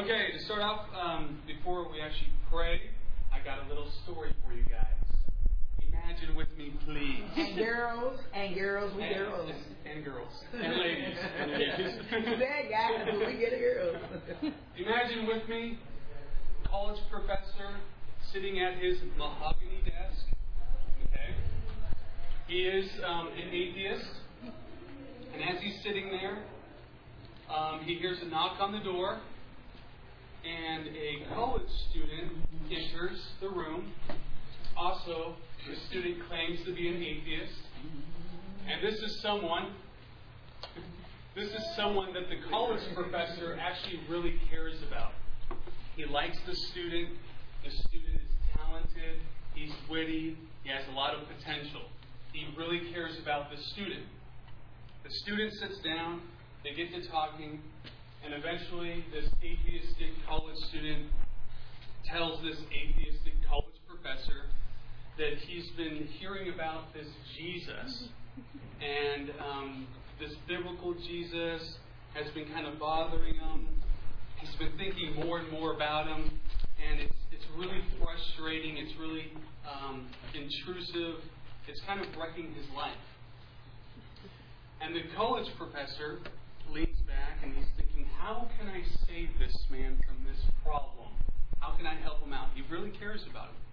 Okay, to start off, before we actually pray, I got a little story for you guys. Imagine with me, please. And girls, we girls. And girls. And ladies. And ladies. Bad guys, but we get a girl. Imagine with me, a college professor sitting at his mahogany desk. Okay? He is an atheist. And as he's sitting there, he hears a knock on the door. And a college student enters the room. Also, the student claims to be an atheist. And this is someone that the college professor actually really cares about. He likes the student. The student is talented. He's witty. He has a lot of potential. He really cares about the student. The student sits down. They get to talking. And eventually, this atheistic college student tells this atheistic college professor that he's been hearing about this Jesus. And this biblical Jesus has been kind of bothering him. He's been thinking more and more about him. And it's really frustrating. It's really intrusive. It's kind of wrecking his life. And the college professor leans back and he's thinking, how can I save this man from this problem? How can I help him out? He really cares about him.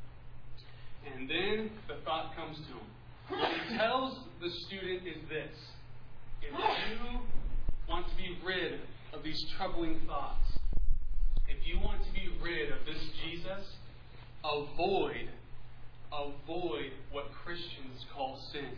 And then the thought comes to him. What he tells the student is this: if you want to be rid of these troubling thoughts, if you want to be rid of this Jesus, avoid what Christians call sin.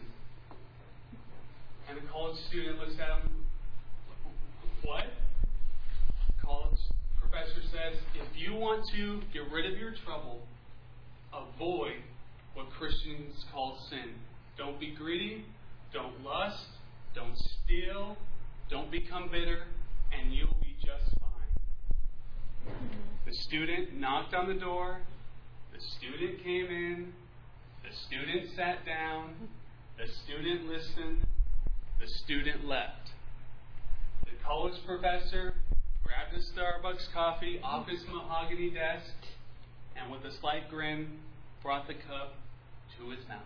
And the college student looks at him. What? College professor says, if you want to get rid of your trouble, avoid what Christians call sin. Don't be greedy, don't lust, don't steal, don't become bitter, and you'll be just fine. The student knocked on the door, the student came in, the student sat down, the student listened, the student left. The college professor grabbed his Starbucks coffee off his mahogany desk and with a slight grin brought the cup to his mouth.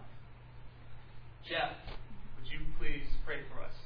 Jeff, would you please pray for us?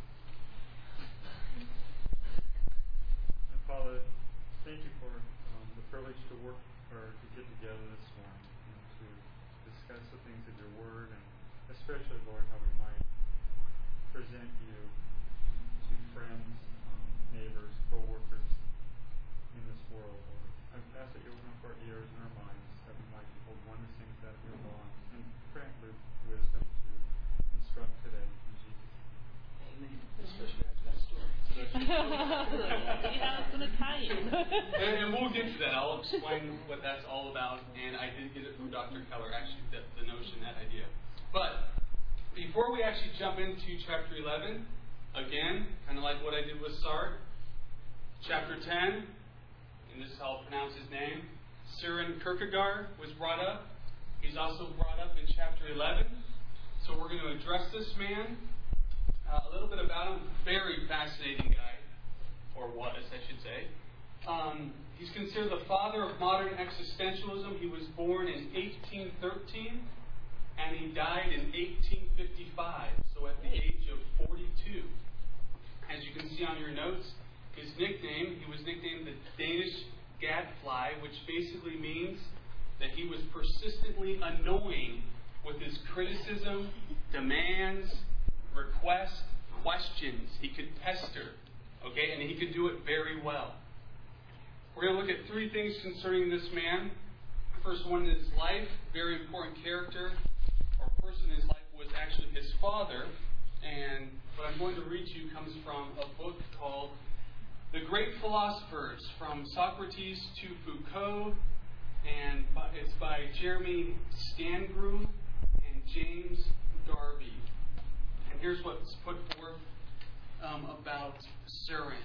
And Father, thank you for the privilege to work or to get together this morning and to discuss the things of your word, and especially, Lord, how we might present you to friends, neighbors, co-workers in this world, Lord. I ask that you open up our ears and our minds, that we might hold one to things that your law, and grant wisdom to instruct today in Jesus' name. Amen. Especially after that story. Yeah, it's going to tie you. And we'll get to that. I'll explain what that's all about. And I did get it from Dr. Keller, actually, the notion, that idea. But before we actually jump into chapter 11, again, kind of like what I did with Sard, chapter 10, and this is how I'll pronounce his name, Søren Kierkegaard was brought up. He's also brought up in chapter 11. So we're going to address this man, a little bit about him. Very fascinating guy, or was, I should say. He's considered the father of modern existentialism. He was born in 1813. And he died in 1855, so at the age of 42. As you can see on your notes, his nickname, he was nicknamed the Danish Gadfly, which basically means that he was persistently annoying with his criticism, demands, requests, questions. He could pester, okay, and he could do it very well. We're going to look at three things concerning this man. First one is life, very important character. Our person in his life was actually his father, and what I'm going to read to you comes from a book called The Great Philosophers, from Socrates to Foucault, and it's by Jeremy Stangru and James Darby. And here's what's put forth about Søren.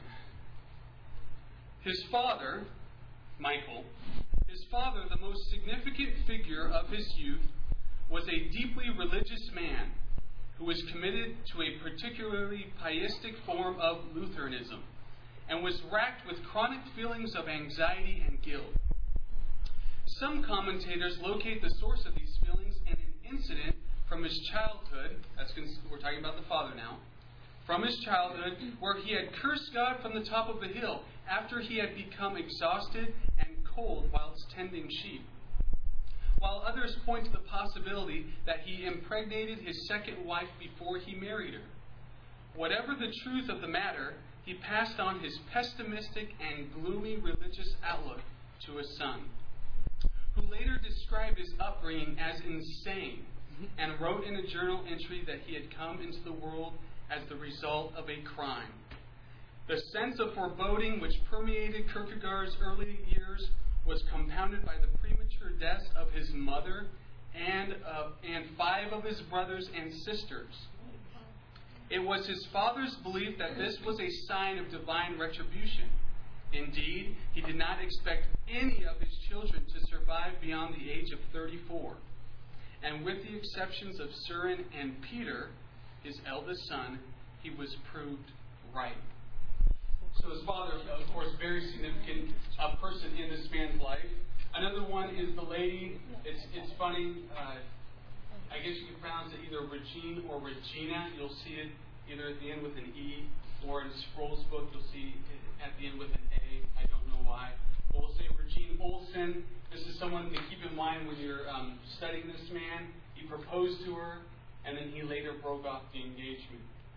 His father, Michael, the most significant figure of his youth, was a deeply religious man who was committed to a particularly pietistic form of Lutheranism and was racked with chronic feelings of anxiety and guilt. Some commentators locate the source of these feelings in an incident from his childhood. We're talking about the father now. From his childhood, where he had cursed God from the top of the hill after he had become exhausted and cold whilst tending sheep. While others point to the possibility that he impregnated his second wife before he married her. Whatever the truth of the matter, he passed on his pessimistic and gloomy religious outlook to his son, who later described his upbringing as insane and wrote in a journal entry that he had come into the world as the result of a crime. The sense of foreboding which permeated Kierkegaard's early years was compounded by the premature deaths of his mother and 5 of his brothers and sisters. It was his father's belief that this was a sign of divine retribution. Indeed, he did not expect any of his children to survive beyond the age of 34. And with the exceptions of Søren and Peter, his eldest son, he was proved right. So his father, of course, very significant person in this man's life. Another one is the lady. It's funny. I guess you can pronounce it either Regine or Regina. You'll see it either at the end with an E, or in Sproul's book, you'll see it at the end with an A. I don't know why. But we'll say Regine Olsen. This is someone to keep in mind when you're studying this man. He proposed to her, and then he later broke off the engagement.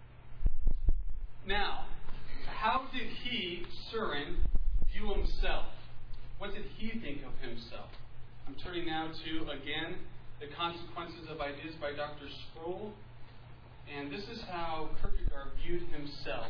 Now, how did he, Søren, view himself? What did he think of himself? I'm turning now to, again, The Consequences of Ideas by Dr. Sproul. And this is how Kierkegaard viewed himself.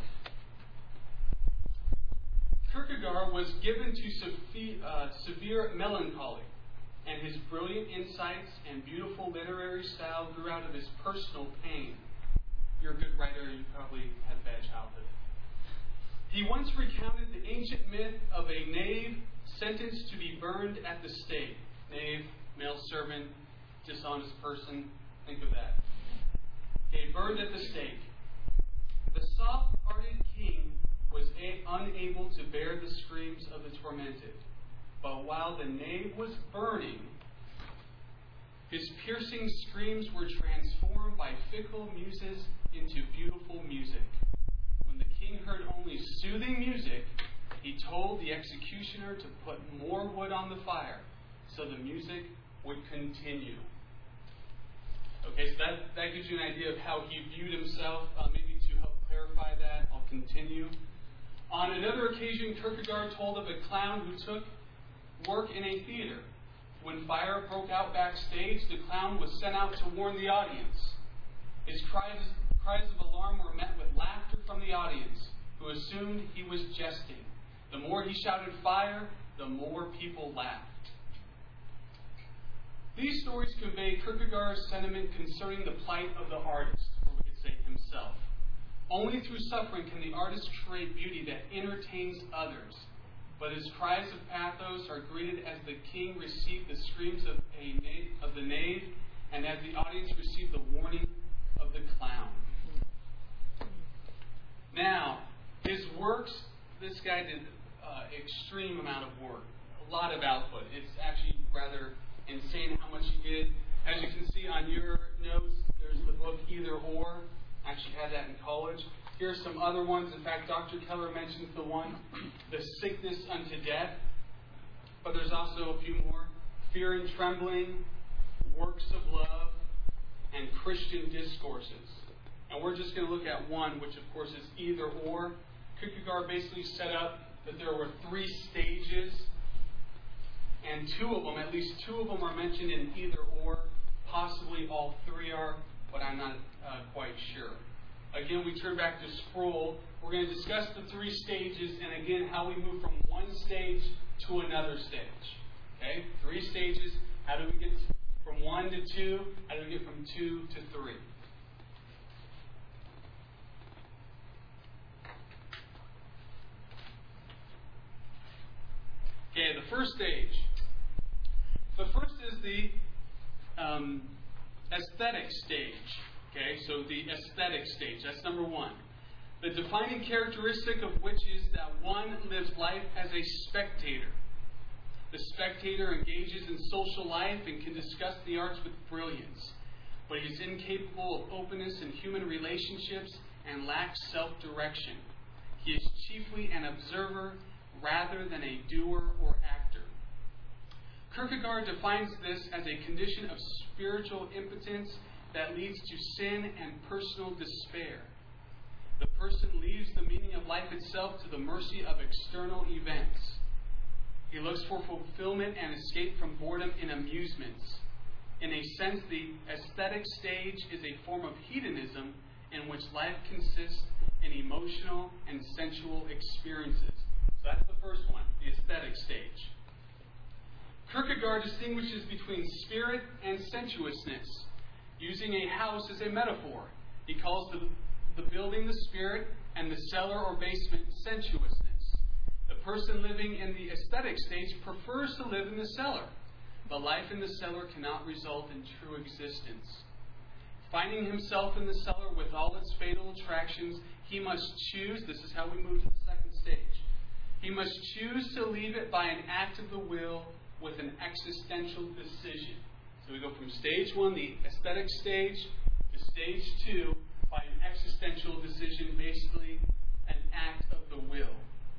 Kierkegaard was given to severe melancholy, and his brilliant insights and beautiful literary style grew out of his personal pain. If you're a good writer, you probably had a bad childhood. He once recounted the ancient myth of a knave sentenced to be burned at the stake. Knave, male servant, dishonest person. Think of that. Okay, burned at the stake. The soft-hearted king was unable to bear the screams of the tormented. But while the knave was burning, his piercing screams were transformed by fickle muses into beautiful music. When the king heard only soothing music, he told the executioner to put more wood on the fire so the music would continue. Okay, so that gives you an idea of how he viewed himself. Maybe to help clarify that, I'll continue. On another occasion, Kierkegaard told of a clown who took work in a theater. When fire broke out backstage, the clown was sent out to warn the audience. His cries of alarm were met with laughter from the audience, who assumed he was jesting. The more he shouted fire, the more people laughed. These stories convey Kierkegaard's sentiment concerning the plight of the artist, or we could say himself. Only through suffering can the artist create beauty that entertains others. But his cries of pathos are greeted as the king received the screams of the knave, and as the audience received the warning of the clown. Now, his works, this guy did extreme amount of work, a lot of output. It's actually rather insane how much he did. As you can see on your notes, there's the book Either Or. I actually had that in college. Here's some other ones. In fact, Dr. Keller mentions the one, The Sickness Unto Death. But there's also a few more. Fear and Trembling, Works of Love, and Christian Discourses. And we're just going to look at one, which of course is Either Or. Kierkegaard basically set up that there were 3 stages, and 2 of them, at least 2 of them are mentioned in Either Or. Possibly all 3 are, but I'm not quite sure. Again, we turn back to Sproul. We're going to discuss the 3 stages, and again, how we move from one stage to another stage. Okay? 3 stages. How do we get from 1 to 2? How do we get from 2 to 3? Okay, the first stage. The first is the aesthetic stage. Okay, so the aesthetic stage, that's number 1. the defining characteristic of which is that one lives life as a spectator. The spectator engages in social life and can discuss the arts with brilliance, but he is incapable of openness in human relationships and lacks self-direction. He is chiefly an observer rather than a doer or actor. Kierkegaard defines this as a condition of spiritual impotence that leads to sin and personal despair. The person leaves the meaning of life itself to the mercy of external events. He looks for fulfillment and escape from boredom in amusements. In a sense, the aesthetic stage is a form of hedonism in which life consists in emotional and sensual experiences. So that's the first one, the aesthetic stage. Kierkegaard distinguishes between spirit and sensuousness, using a house as a metaphor. He calls the building the spirit and the cellar or basement sensuousness. The person living in the aesthetic stage prefers to live in the cellar, but life in the cellar cannot result in true existence. Finding himself in the cellar with all its fatal attractions, he must choose, this is how we move to the second stage, he must choose to leave it by an act of the will with an existential decision. So we go from stage 1, the aesthetic stage, to stage 2, by an existential decision, basically an act of the will.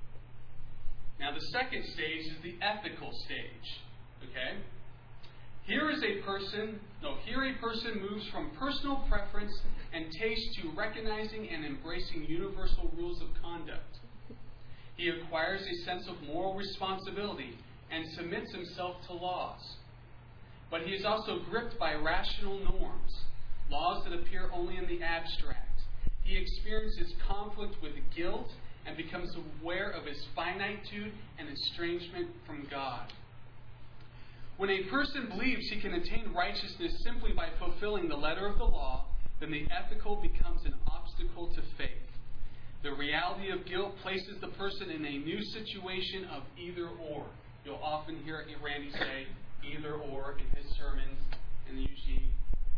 Now the second stage is the ethical stage. Okay? Here a person moves from personal preference and taste to recognizing and embracing universal rules of conduct. He acquires a sense of moral responsibility and submits himself to laws. But he is also gripped by rational norms, laws that appear only in the abstract. He experiences conflict with guilt and becomes aware of his finitude and estrangement from God. When a person believes he can attain righteousness simply by fulfilling the letter of the law, then the ethical becomes an obstacle to faith. The reality of guilt places the person in a new situation of either or. You'll often hear Randy say either or in his sermons, and usually,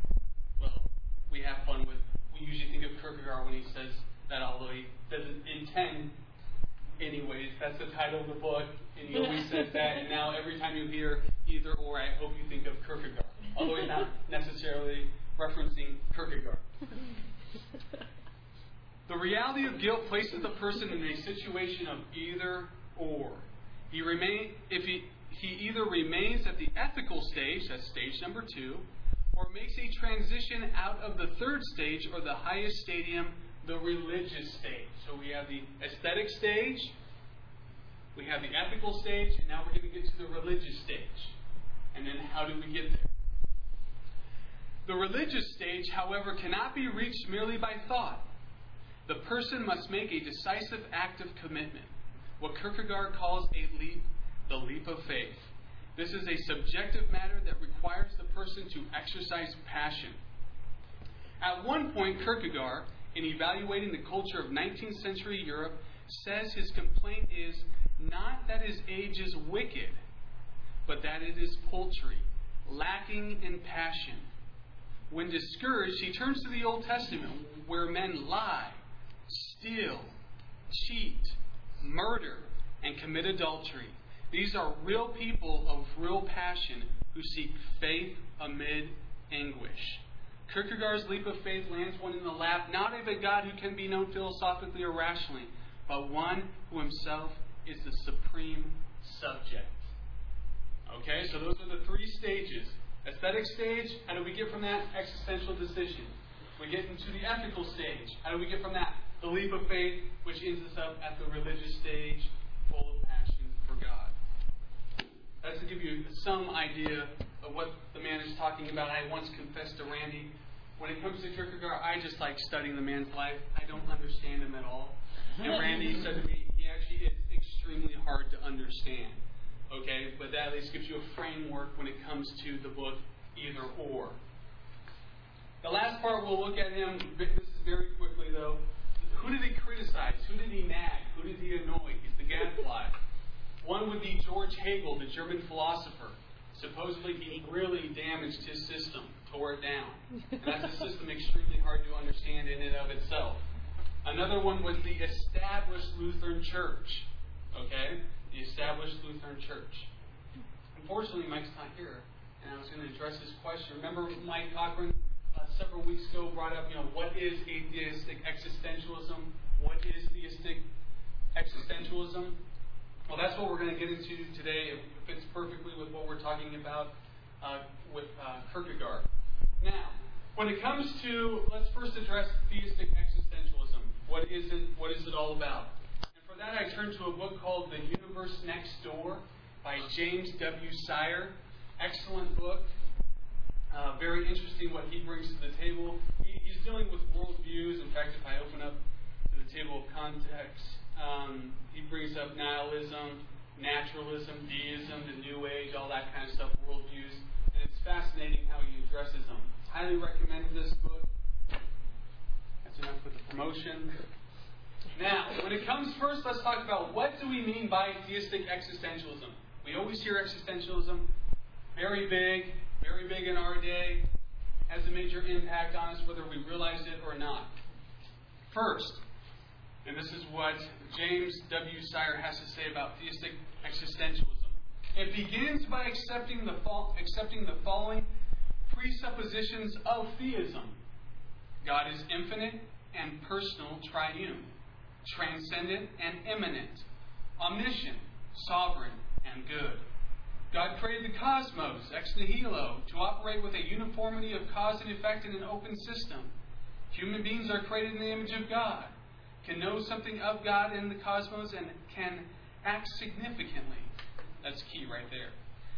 we have fun with, we usually think of Kierkegaard when he says that, although he doesn't intend anyways, that's the title of the book, and he always says that, and now every time you hear either or, I hope you think of Kierkegaard, although he's not necessarily referencing Kierkegaard. The reality of guilt places the person in a situation of either or. He either remains at the ethical stage, that's stage number 2, or makes a transition out of the third stage, or the highest stadium, the religious stage. So we have the aesthetic stage, we have the ethical stage, and now we're going to get to the religious stage. And then how do we get there? The religious stage, however, cannot be reached merely by thought. The person must make a decisive act of commitment, what Kierkegaard calls the leap of faith. This is a subjective matter that requires the person to exercise passion. At one point, Kierkegaard, in evaluating the culture of 19th century Europe, says his complaint is not that his age is wicked, but that it is paltry, lacking in passion. When discouraged, he turns to the Old Testament, where men lie, steal, cheat, murder, and commit adultery. These are real people of real passion who seek faith amid anguish. Kierkegaard's leap of faith lands one in the lap, not of a God who can be known philosophically or rationally, but one who himself is the supreme subject. Okay, so those are the 3 stages. Aesthetic stage, how do we get from that? Existential decision. We get into the ethical stage. How do we get from that? The leap of faith, which ends us up at the religious stage, full of passion for God. That's to give you some idea of what the man is talking about. I once confessed to Randy, when it comes to Kierkegaard, I just like studying the man's life. I don't understand him at all. And Randy said to me, he actually is extremely hard to understand. Okay, but that at least gives you a framework when it comes to the book Either Or. The last part we'll look at him, this is very quickly though. Who did he criticize? Who did he nag? Who did he annoy? He's the gadfly. One would be George Hegel, the German philosopher. Supposedly he really damaged his system, tore it down. And that's a system extremely hard to understand in and of itself. Another one was the Established Lutheran Church. Okay? The Established Lutheran Church. Unfortunately, Mike's not here, and I was going to address this question. Remember Mike Cochran several weeks ago brought up, what is atheistic existentialism? What is theistic existentialism? Well, that's what we're going to get into today. It fits perfectly with what we're talking about with Kierkegaard. Now, when it comes to, let's first address theistic existentialism. What is it all about? And for that, I turn to a book called The Universe Next Door by James W. Sire. Excellent book. Very interesting what he brings to the table. He's dealing with worldviews. In fact, if I open up to the table of context, he brings up nihilism, naturalism, deism, the New Age, all that kind of stuff, worldviews. And it's fascinating how he addresses them. Highly recommend this book. That's enough with the promotion. Now, when it comes first, let's talk about what do we mean by theistic existentialism. We always hear existentialism, very big in our day, has a major impact on us whether we realize it or not. First, and this is what James W. Sire has to say about theistic existentialism. It begins by accepting the following presuppositions of theism. God is infinite and personal, triune, transcendent and immanent, omniscient, sovereign, and good. God created the cosmos, ex nihilo, to operate with a uniformity of cause and effect in an open system. Human beings are created in the image of God, can know something of God in the cosmos, and can act significantly. That's key right there.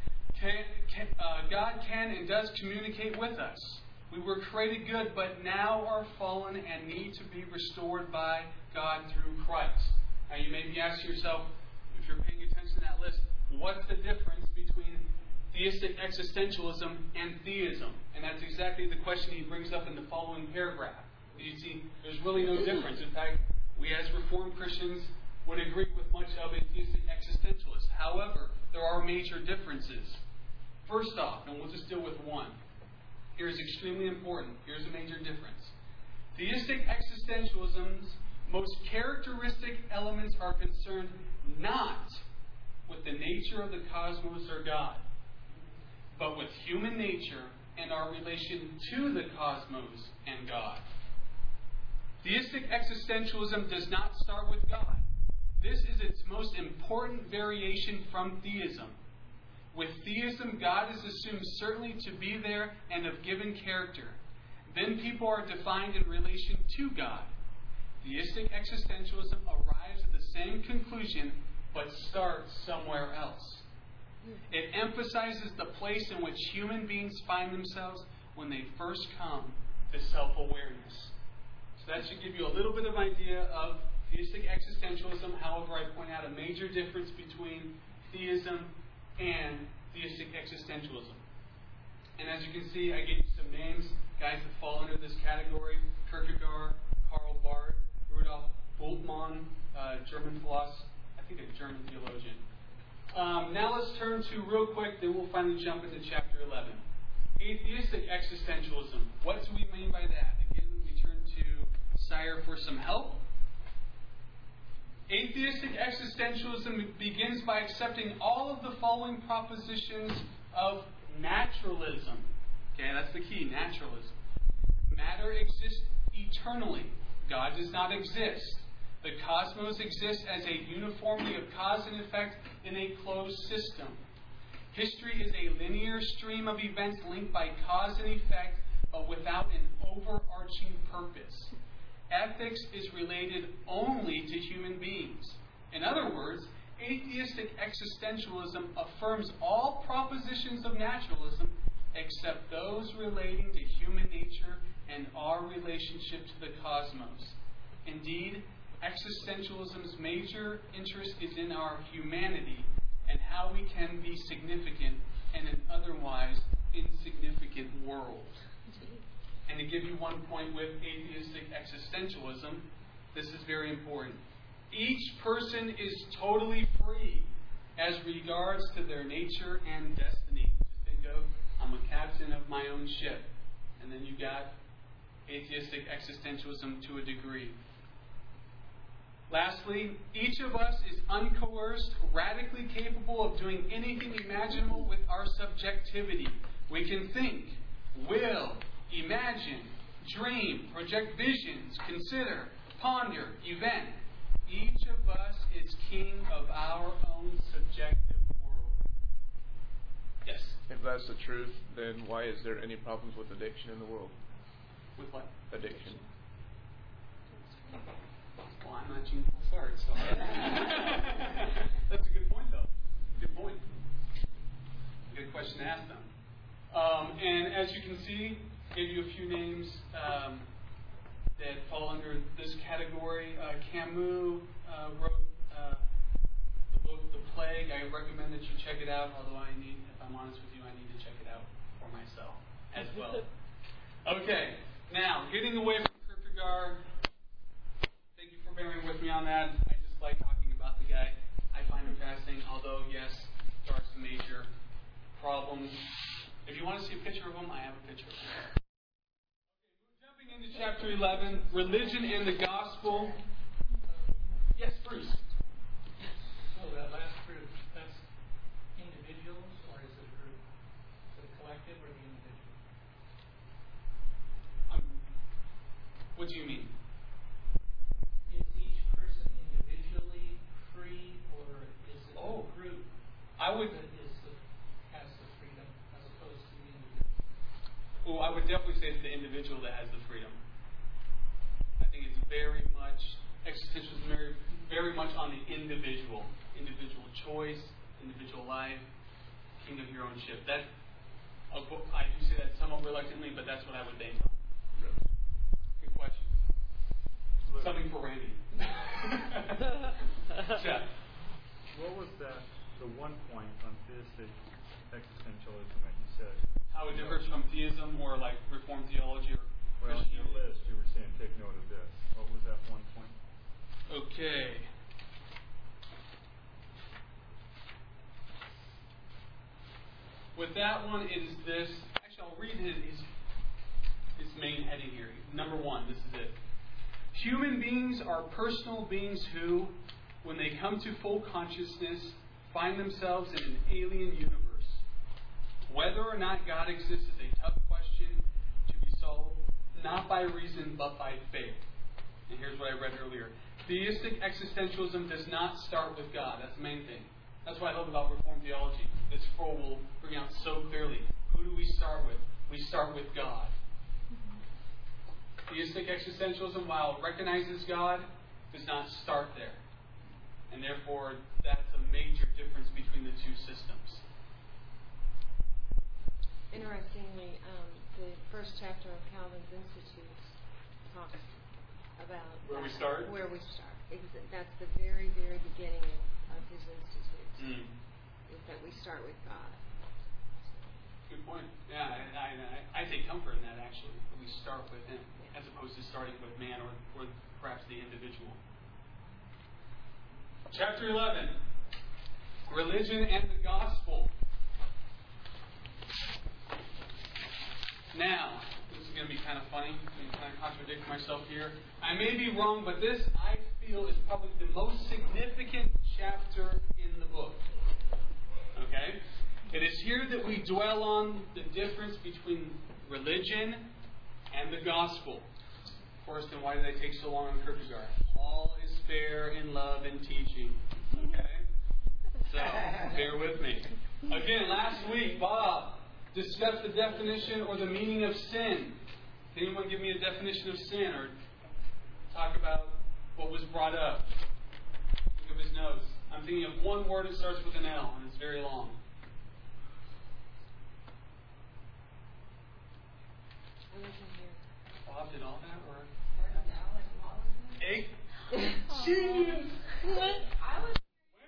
God can and does communicate with us. We were created good, but now are fallen and need to be restored by God through Christ. Now you may be asking yourself, if you're paying attention to that list, what's the difference between theistic existentialism and theism? And that's exactly the question he brings up in the following paragraph. You see, there's really no difference. In fact, we as Reformed Christians would agree with much of a theistic existentialist. However, there are major differences. First off, and we'll just deal with one. Here's extremely important. Here's a major difference. Theistic existentialism's most characteristic elements are concerned not with the nature of the cosmos or God, but with human nature and our relation to the cosmos and God. Theistic existentialism does not start with God. This is its most important variation from theism. With theism, God is assumed certainly to be there and of given character. Then people are defined in relation to God. Theistic existentialism arrives at the same conclusion, but starts somewhere else. It emphasizes the place in which human beings find themselves when they first come to self-awareness. So that should give you a little bit of idea of theistic existentialism. However, I point out a major difference between theism and theistic existentialism. And as you can see, I gave you some names, guys that fall under this category: Kierkegaard, Karl Barth, Rudolf Bultmann, German philosopher, I think a German theologian. Now let's turn to, real quick, then we'll finally jump into chapter 11. Atheistic existentialism. What do we mean by that? Again, we turn to Sire for some help. Atheistic existentialism begins by accepting all of the following propositions of naturalism. Okay, that's the key, naturalism. Matter exists eternally. God does not exist. The cosmos exists as a uniformity of cause and effect in a closed system. History is a linear stream of events linked by cause and effect, but without an overarching purpose. Ethics is related only to human beings. In other words, atheistic existentialism affirms all propositions of naturalism except those relating to human nature and our relationship to the cosmos. Indeed, existentialism's major interest is in our humanity and how we can be significant in an otherwise insignificant world. And to give you one point with atheistic existentialism, this is very important. Each person is totally free as regards to their nature and destiny. Just think of, I'm a captain of my own ship. And then you got atheistic existentialism to a degree. Lastly, each of us is uncoerced, radically capable of doing anything imaginable with our subjectivity. We can think, will, imagine, dream, project visions, consider, ponder, event. Each of us is king of our own subjective world. Yes? If that's the truth, then why is there any problems with addiction in the world? With what? Addiction. Well, I'm not Gene Pulsar, so that's a good point, though. Good point. Good question to ask them. And as you can see, I gave you a few names that fall under this category. Camus wrote the book *The Plague*. I recommend that you check it out. Although if I'm honest with you, I need to check it out for myself as well. Okay, now getting away from Kierkegaard. Thank you for bearing with me on that. I just like talking about the guy. I find him fascinating, although, yes, there are some major problems. If you want to see a picture of him, I have a picture of him. Okay, we're jumping into chapter 11, Religion and the Gospel. Yes, Bruce. So that last group, that's individuals, or is it a group? Is it a collective or the individual? What do you mean? Is each person individually free, or is it a group I would. that has the freedom as opposed to the individual? Well, I would definitely say it's the individual that has the freedom. I think it's very much existentialism, very much on the individual choice, individual life, king of your own ship. That I do say that somewhat reluctantly, but that's what I would think. Good question. Something for Randy. Jeff. What was that, the one point on theistic existentialism that you said? How it differs from theism or like Reformed theology or Well, on your Christianity? list, you were saying take note of this. What was that one point? Okay. With that one, it is this. Actually, I'll read his main heading here. Number 1, this is it. Human beings are personal beings who, when they come to full consciousness, find themselves in an alien universe. Whether or not God exists is a tough question to be solved, not by reason, but by faith. And here's what I read earlier. Theistic existentialism does not start with God. That's the main thing. That's what I love about Reformed theology. This Frohl will bring out so clearly. Who do we start with? We start with God. Theistic existentialism, while it recognizes God, does not start there. And therefore, that's a major difference between the two systems. Interestingly, the first chapter of Calvin's Institutes talks about Where we start? Where we start. That's the very, very beginning of his Institutes. Is that we start with God. Good point. Yeah, I take comfort in that, actually. We start with Him, as opposed to starting with man or perhaps the individual. Chapter 11. Religion and the Gospel. Now, this is going to be kind of funny. I'm going to kind of contradict myself here. I may be wrong, but this, I feel, is probably the most significant chapter in the book. Okay? It is here that we dwell on the difference between religion and the gospel. Of course, then why did I take so long on Kierkegaard? All is fair in love and teaching. Okay? So, bear with me. Again, last week, Bob discussed the definition or the meaning of sin. Can anyone give me a definition of sin or talk about what was brought up? Look at his notes. I'm thinking of one word that starts with an L, and it's very long. Bob did all that, or? Eight? Genius! I was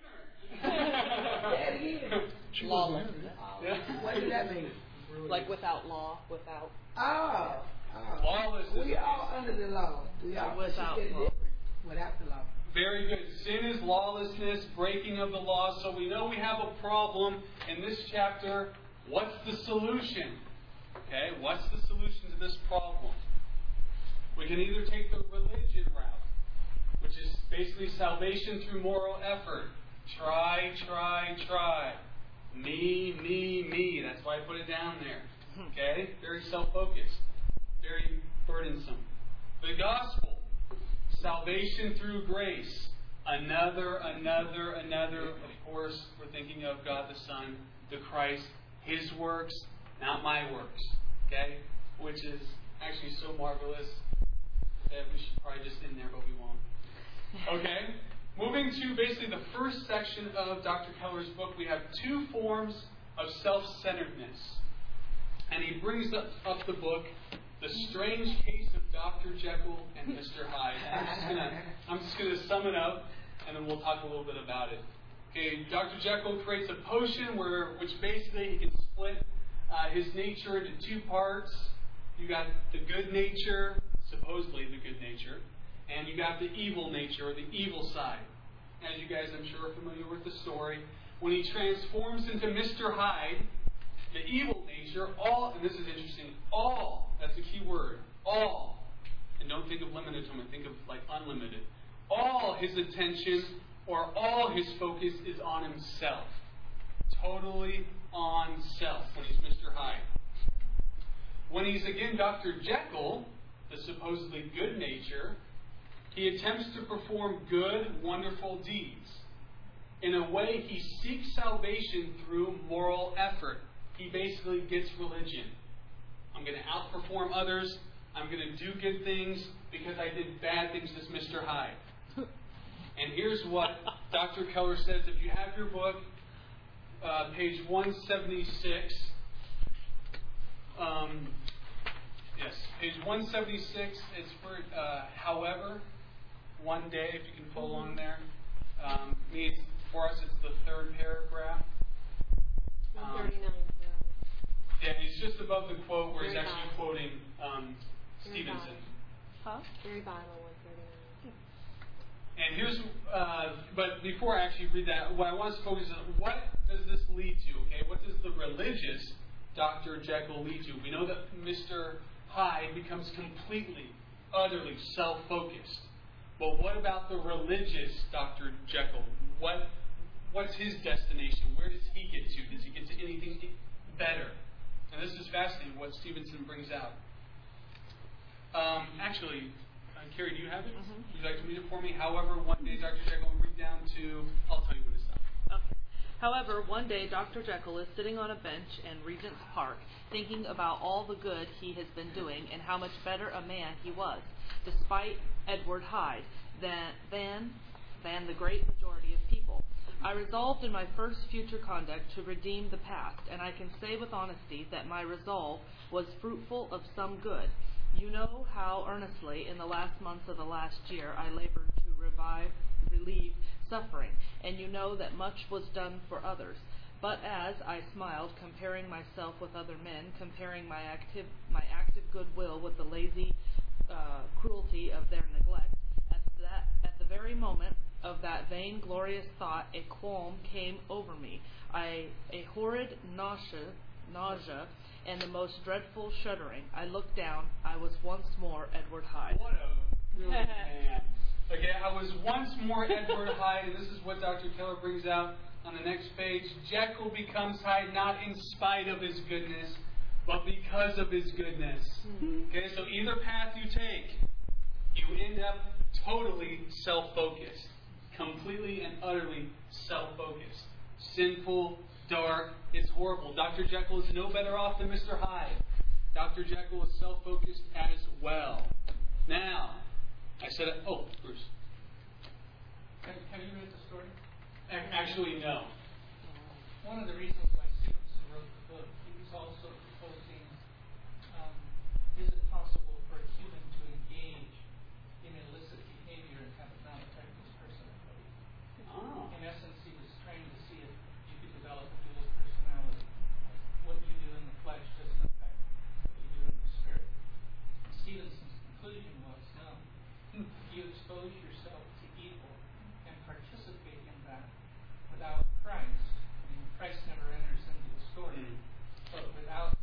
Winner! lawlessness. Yeah. What does that mean? Like without law, without. Oh. Lawlessness. We all under the law. We all Without get it law. different. Without the law. Very good. Sin is lawlessness, breaking of the law. So we know we have a problem in this chapter. What's the solution? Okay, what's the solution to this problem? We can either take the religion route, which is basically salvation through moral effort. Try, try, try. Me, me, me. That's why I put it down there. Okay? Very self-focused. Very burdensome. The gospel. Salvation through grace. Another. Of course, we're thinking of God the Son, the Christ, His works, not my works. Okay? Which is actually so marvelous that we should probably just end there, but we won't. Okay? Moving to basically the first section of Dr. Keller's book, we have two forms of self-centeredness. And he brings up the book, The Strange Case of Dr. Jekyll and Mr. Hyde. I'm just going to sum it up, and then we'll talk a little bit about it. Okay, Dr. Jekyll creates a potion which basically he can split his nature into two parts. You got the good nature, supposedly the good nature, and you got the evil nature, or the evil side. As you guys, I'm sure, are familiar with the story. When he transforms into Mr. Hyde, the evil nature, and this is interesting, that's the key word, and don't think of limited to him, think of like unlimited. All his attention, or all his focus is on himself. Totally on self when he's Mr. Hyde. When he's again Dr. Jekyll, the supposedly good nature, he attempts to perform good, wonderful deeds. In a way, he seeks salvation through moral effort. He basically gets religion. I'm going to outperform others. I'm going to do good things because I did bad things as Mr. Hyde. And here's what Dr. Keller says. If you have your book, page 176. Yes, page 176. It's for, however, one day, if you can follow along there. Means for us, it's the third paragraph. 139. Yeah, he's just above the quote where he's actually quoting Stevenson. Very Bible 139. And here's, but before I actually read that, what I want to focus on, what does this lead to? Okay, what does the religious Dr. Jekyll lead to? We know that Mr. Hyde becomes completely, utterly self-focused. But what about the religious Dr. Jekyll? What's his destination? Where does he get to? Does he get to anything better? And this is fascinating, what Stevenson brings out. Actually, Carrie, do you have it? Mm-hmm. Would you like to read it for me? However, one day Dr. Jekyll will read down to, I'll tell you when to stop. Okay. However, one day Dr. Jekyll is sitting on a bench in Regent's Park, thinking about all the good he has been doing and how much better a man he was, despite Edward Hyde, than the great majority of people. I resolved in my first future conduct to redeem the past, and I can say with honesty that my resolve was fruitful of some good. You know how earnestly in the last months of the last year I labored to relieve suffering, and you know that much was done for others. But as I smiled, comparing myself with other men, comparing my active goodwill with the lazy cruelty of their neglect, at the very moment of that vain, glorious thought, a qualm came over me, a horrid nausea, and the most dreadful shuddering. I looked down. I was once more Edward Hyde. What a brilliant man. Okay, I was once more Edward Hyde, and this is what Dr. Keller brings out on the next page. Jekyll becomes Hyde not in spite of his goodness, but because of his goodness. Okay, so either path you take, you end up totally self-focused. Completely and utterly self-focused. Sinful, dark, it's horrible. Dr. Jekyll is no better off than Mr. Hyde. Dr. Jekyll is self-focused as well. Now, I said, Bruce. Have you read the story? Actually, no. One of the reasons why Stevenson wrote the book, he was also proposing, is it possible for a human to engage in illicit behavior and have it not affect his personality? Oh. In essence, he was trying to see if you could develop a dual personality. What you do in the flesh doesn't affect what you do in the spirit. Stevenson's conclusion was, no. You expose yourself to evil and participate in that without Christ. I mean, Christ never enters into the story. But without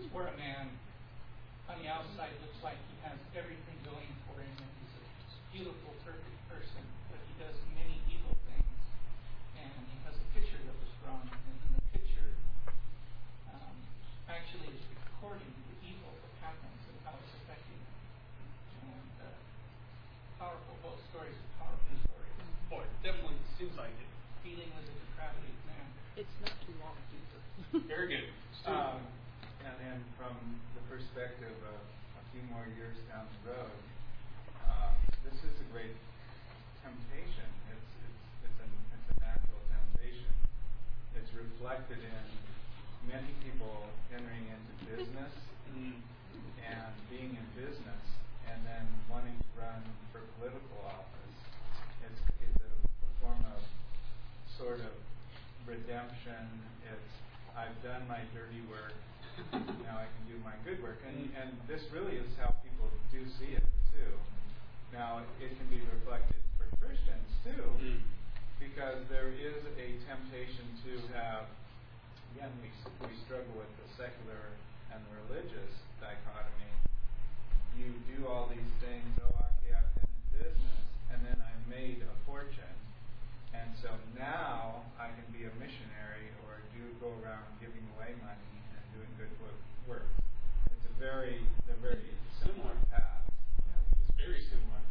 where a man on the outside looks like he has everything going for him and he's a beautiful, perfect person, but he does many evil things. And he has a picture that was drawn, and then the picture actually is recording the evil that happens and how it's affecting him. And powerful, both stories are powerful stories. Boy, it definitely seems like it. Dealing with the depravity of man. It's not too long, Jesus. Very good. Stu? And then from the perspective of a few more years down the road, this is a great temptation. It's a natural temptation. It's reflected in many people entering into business and being in business and then wanting to run for political office. It's a form of sort of redemption. It's I've done my dirty work. Now I can do my good work. And this really is how people do see it too. Now it can be reflected for Christians too, because there is a temptation to have, again, we struggle with the secular and the religious dichotomy. You do all these things, okay, I've been in business, and then I made a fortune. And so now I can be a missionary or go around giving away money and doing good work. They're very similar paths. It's very similar.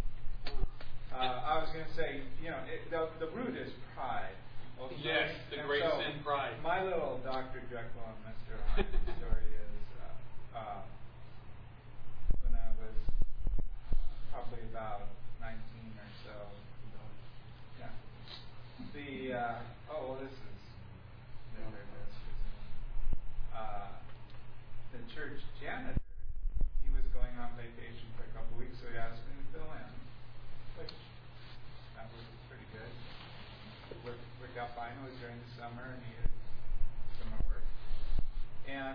I was going to say, the root is pride. Also. Yes, the great sin, pride. My little Dr. Jekyll and Mr. Hyde story is when I was probably about 19 or so. Yeah. The church janitor, he was going on vacation for a couple weeks, so he asked me to fill in, which that was pretty good. Worked out fine. It was during the summer, and he had summer work. And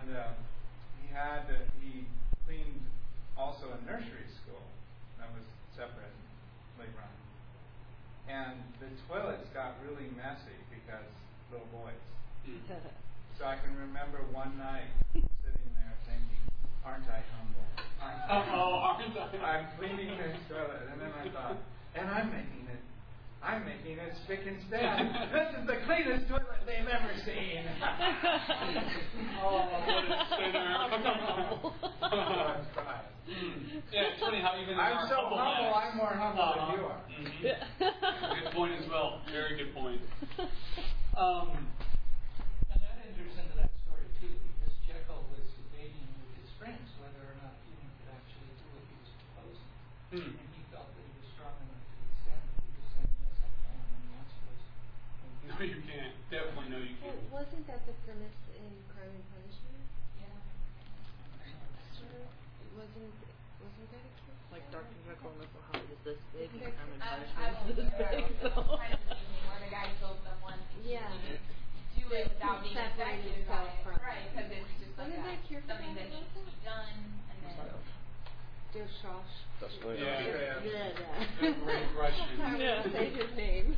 he cleaned also a nursery school that was separate later on. And the toilets got really messy because little boys. So I can remember one night sitting there thinking, aren't I humble? Aren't I? I'm cleaning this toilet. And then I thought, and I'm making it spick and span. This is the cleanest toilet they've ever seen. What a sinner. Yeah, it's funny how even I'm so humble, I'm more humble than you are. Good point as well. Very good point. And that enters into that story too, because Jekyll was debating with his friends whether or not he could actually do what he was proposing. And he felt that he was strong enough to withstand it. He was saying, yes, I can. And the answer was, No, you can't. Definitely no, you can't. Well, wasn't that the premise in Crime and Punishment? yeah. Wasn't that a kid? Like Dr. Jekyll and Mr. Hyde is this big and Okay. Crime and I Punishment will is this kind big. of where the guy kills someone. Yeah. Do it without being Separate affected by himself it, from right? Because it's just like Wasn't that Kierkegaard something that needs to be done, and then Dear Shosh. Yeah. Yeah. Great question. I won't say his name.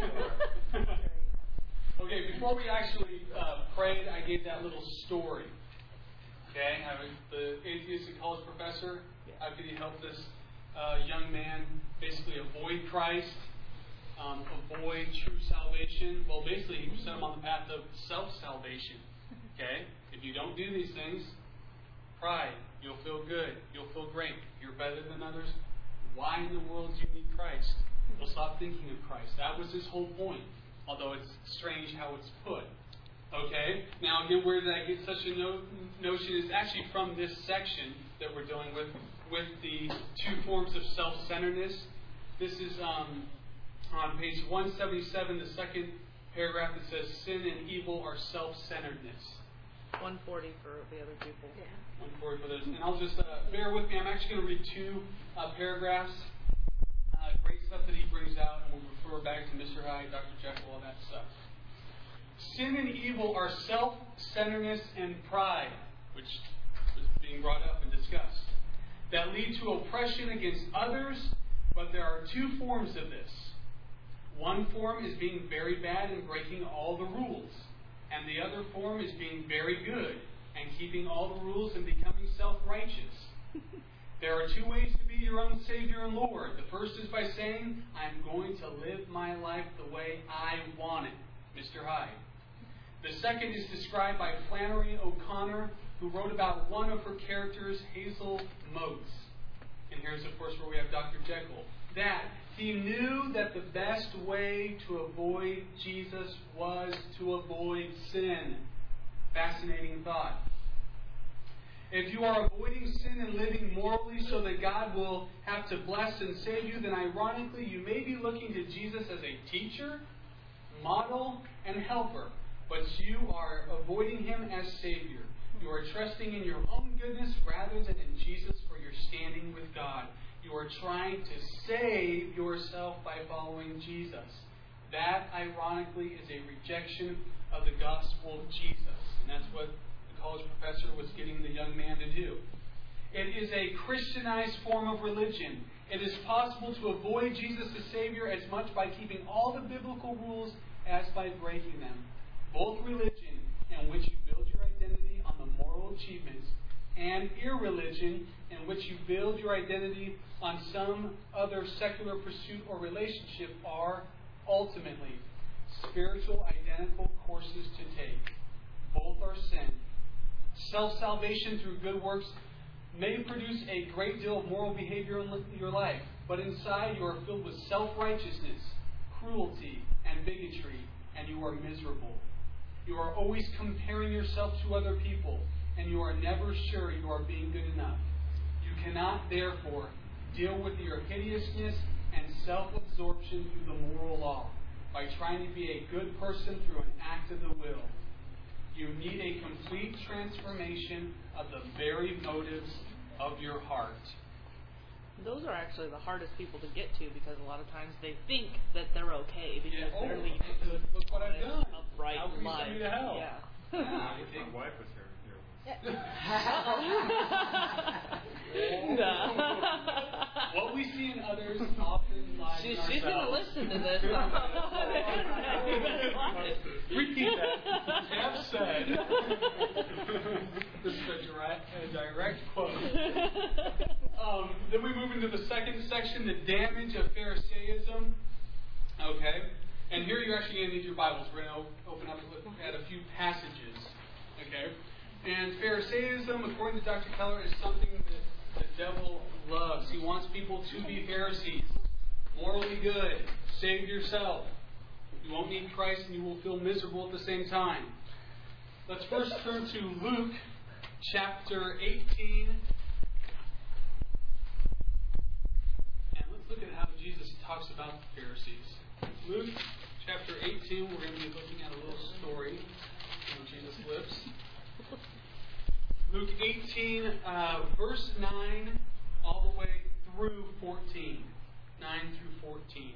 Okay, before we actually prayed, I gave that little story. Okay, the atheist and college professor, how could he help this young man basically avoid Christ, avoid true salvation? Well, basically, he set him on the path of self-salvation. Okay, if you don't do these things, pride, you'll feel good, you'll feel great, you're better than others. Why in the world do you need Christ? Well, stop thinking of Christ. That was his whole point, although it's strange how it's put. Okay? Now, again, where did I get such a notion? It's actually from this section that we're dealing with the two forms of self-centeredness. This is on page 177, the second paragraph that says, sin and evil are self-centeredness. 140 for the other people. Yeah. 140 for those. And I'll just, bear with me, I'm actually going to read two paragraphs. Great stuff that he brings out, and we'll refer back to Mr. Hyde, Dr. Jekyll, all that stuff. Sin and evil are self-centeredness and pride, which was being brought up and discussed, that lead to oppression against others, but there are two forms of this. One form is being very bad and breaking all the rules, and the other form is being very good and keeping all the rules and becoming self-righteous. There are two ways to be your own Savior and Lord. The first is by saying, I'm going to live my life the way I want it, Mr. Hyde. The second is described by Flannery O'Connor, who wrote about one of her characters, Hazel Motes. And here's, of course, where we have Dr. Jekyll. That he knew that the best way to avoid Jesus was to avoid sin. Fascinating thought. If you are avoiding sin and living morally so that God will have to bless and save you, then ironically you may be looking to Jesus as a teacher, model, and helper. But you are avoiding Him as Savior. You are trusting in your own goodness rather than in Jesus for your standing with God. You are trying to save yourself by following Jesus. That, ironically, is a rejection of the gospel of Jesus. And that's what the college professor was getting the young man to do. It is a Christianized form of religion. It is possible to avoid Jesus as Savior as much by keeping all the biblical rules as by breaking them. Both religion, in which you build your identity on the moral achievements, and irreligion, in which you build your identity on some other secular pursuit or relationship, are ultimately spiritual identical courses to take. Both are sin. Self-salvation through good works may produce a great deal of moral behavior in your life, but inside you are filled with self-righteousness, cruelty, and bigotry, and you are miserable. You are always comparing yourself to other people, and you are never sure you are being good enough. You cannot, therefore, deal with your hideousness and self-absorption through the moral law by trying to be a good person through an act of the will. You need a complete transformation of the very motives of your heart. Those are actually the hardest people to get to because a lot of times they think that they're okay because they're leading a good, look what I've done. upright How can you life. send me to hell? Yeah. I wish think my wife was here. what we see in others often lies in She's going to ourselves. listen to this. Repeat that. Jeff said. This is a direct quote. Then we move into the second section, the damage of Pharisaism. Okay. And here you're actually going to need your Bibles. We're going to open up and look at a few passages. Okay. And Pharisaism, according to Dr. Keller, is something that the devil loves. He wants people to be Pharisees. Morally good. Save yourself. You won't need Christ and you will feel miserable at the same time. Let's first turn to Luke chapter 18. And let's look at how Jesus talks about the Pharisees. Luke chapter 18, we're going to be looking at a little story from Jesus' lips. Luke 18, verse 9, all the way through 14. 9 through 14.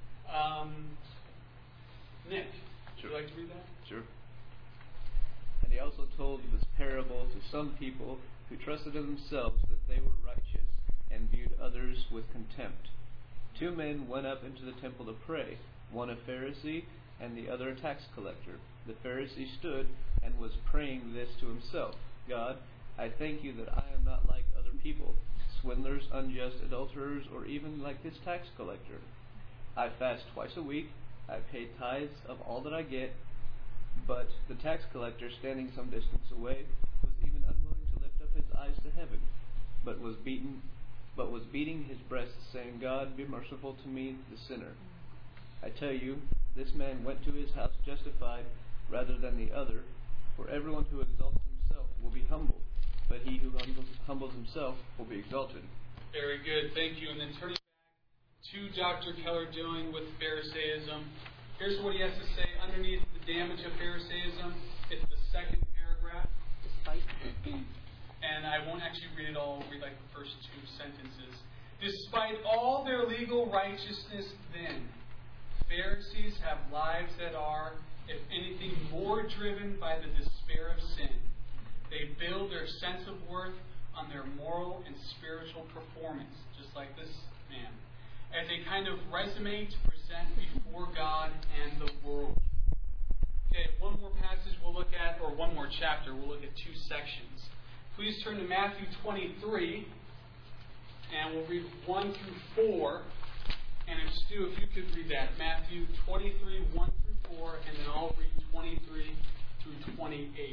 Nick, would you like to read that? Sure. And he also told this parable to some people who trusted in themselves that they were righteous and viewed others with contempt. 2 men went up into the temple to pray, one a Pharisee and the other a tax collector. The Pharisee stood and was praying this to himself: God, I thank you that I am not like other people, swindlers, unjust, adulterers, or even like this tax collector. I fast twice a week. I pay tithes of all that I get. But the tax collector, standing some distance away, was even unwilling to lift up his eyes to heaven, but was beating his breast, saying, God, be merciful to me, the sinner. I tell you, this man went to his house justified rather than the other. For everyone who exalts himself will be humbled, but he who humbles himself will be exalted. Very good, thank you. And then turning back to Dr. Keller dealing with Pharisaism. Here's what he has to say underneath the damage of Pharisaism. It's the second paragraph. Despite. And I won't actually read it all. I'll read like the first 2 sentences. Despite all their legal righteousness then, Pharisees have lives that are, if anything, more driven by the despair of sin. They build their sense of worth on their moral and spiritual performance, just like this man, as a kind of resume to present before God and the world. Okay, one more passage we'll look at, or one more more chapter. We'll look at 2 sections. Please turn to Matthew 23, and we'll read 1 through 4. And if Stu, if you could read that, Matthew 23, 1 through 4, and then I'll read 23 through 28.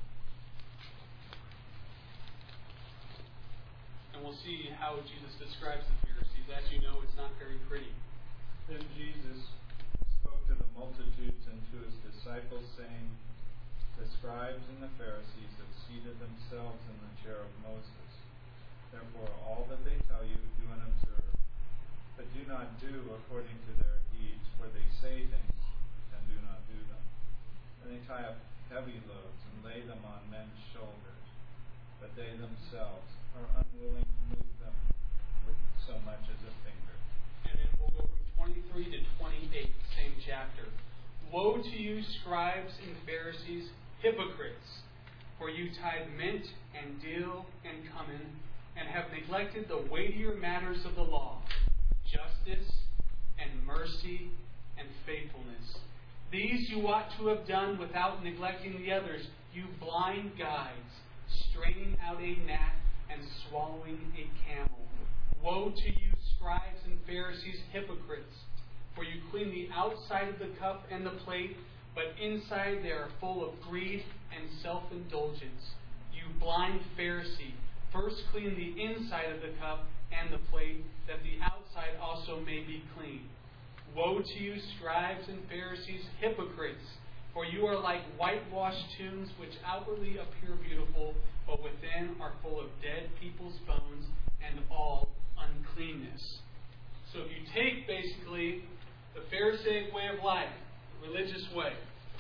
And we'll see how Jesus describes the Pharisees. As you know, it's not very pretty. Then Jesus spoke to the multitudes and to his disciples, saying, "The scribes and the Pharisees have seated themselves in the chair of Moses. Therefore, all that they tell you, do and observe. But do not do according to their deeds, for they say things and do not do them. And they tie up heavy loads and lay them on men's shoulders, but they themselves are unwilling to move them with so much as a finger." And then we'll go from 23 to 28, same chapter. "Woe to you, scribes and Pharisees, hypocrites! For you tithe mint and dill and cumin, and have neglected the weightier matters of the law, justice and mercy and faithfulness. These you ought to have done without neglecting the others, you blind guides, straining out a gnat and swallowing a camel. Woe to you, scribes and Pharisees, hypocrites! For you clean the outside of the cup and the plate, but inside they are full of greed and self-indulgence. You blind Pharisee, first clean the inside of the cup and the plate, that the outside also may be clean. Woe to you, scribes and Pharisees, hypocrites! For you are like whitewashed tombs, which outwardly appear beautiful, but within are full of dead people's bones and all uncleanness." So if you take basically the Pharisaic way of life, the religious way,